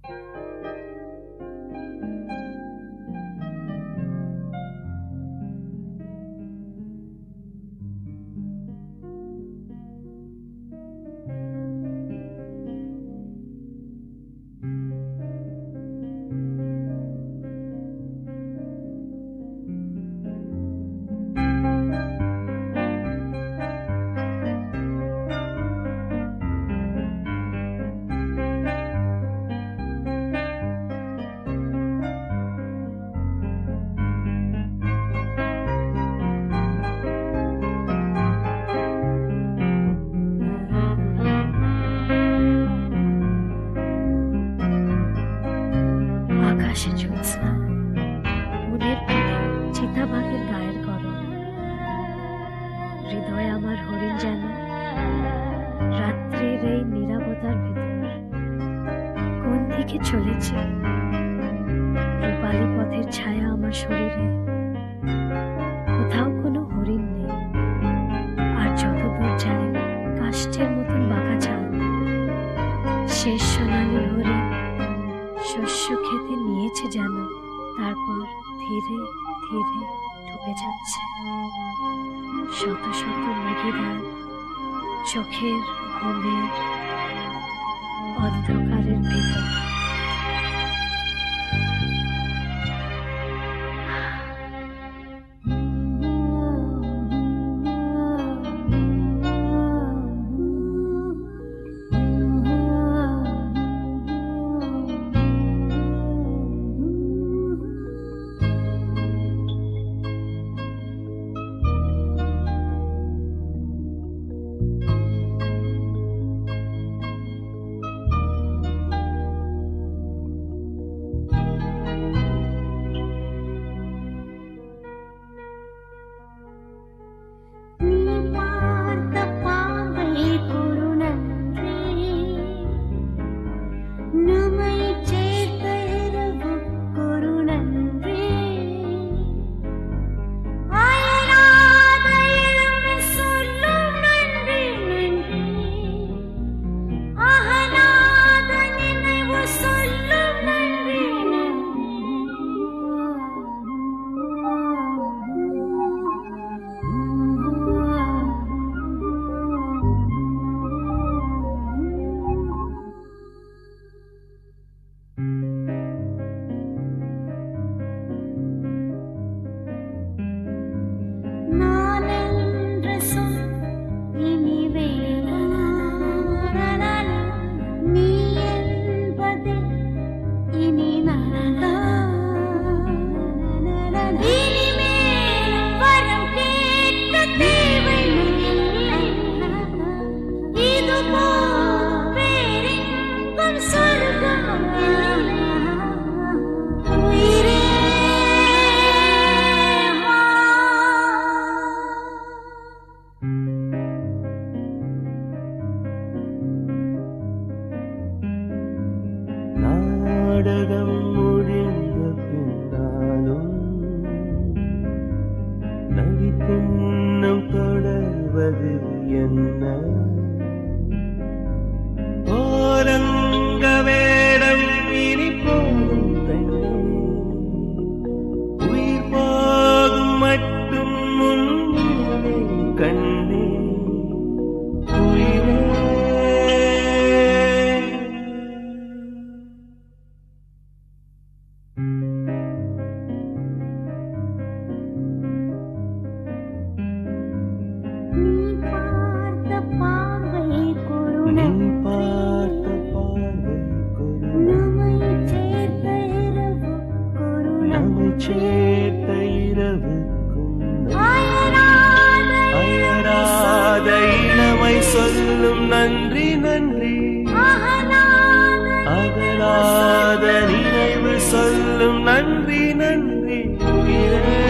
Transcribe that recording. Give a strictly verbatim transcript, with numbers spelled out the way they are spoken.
হৃদয় আমার হরিণ যেন রাত্রির এই নীরবতার ভেতর কোন দিকে চলেছে। রূপালী পথের ছায়া আমার শরীরে, কোথাও কোনো হরিণ নেই। আর যতদূর যায় কাষ্ঠের মতন বাঁকা চাল, শেষ সোনালি হরিণ শস্য খেতে নিয়েছে যেন, তারপর ধীরে ধীরে ডুবে যাচ্ছে শত শত মৃগীরা চোখের ঘুমের অন্ধকারের ভিতর। நாடகம் முடிந்த பின்னாலும் நடிப்பின்னம் தொடர்வது என்ன? ஓரங்க வேடம் இனி போதும் பெண்ணே, உயிர் போகும் மட்டும் முன்னே கண்ணே உயிரே. சேர்த்த இரவுக்கும் அயராத இளமை சொல்லும் நன்றி நன்றி, அகலாத நினைவு சொல்லும் நன்றி நன்றி.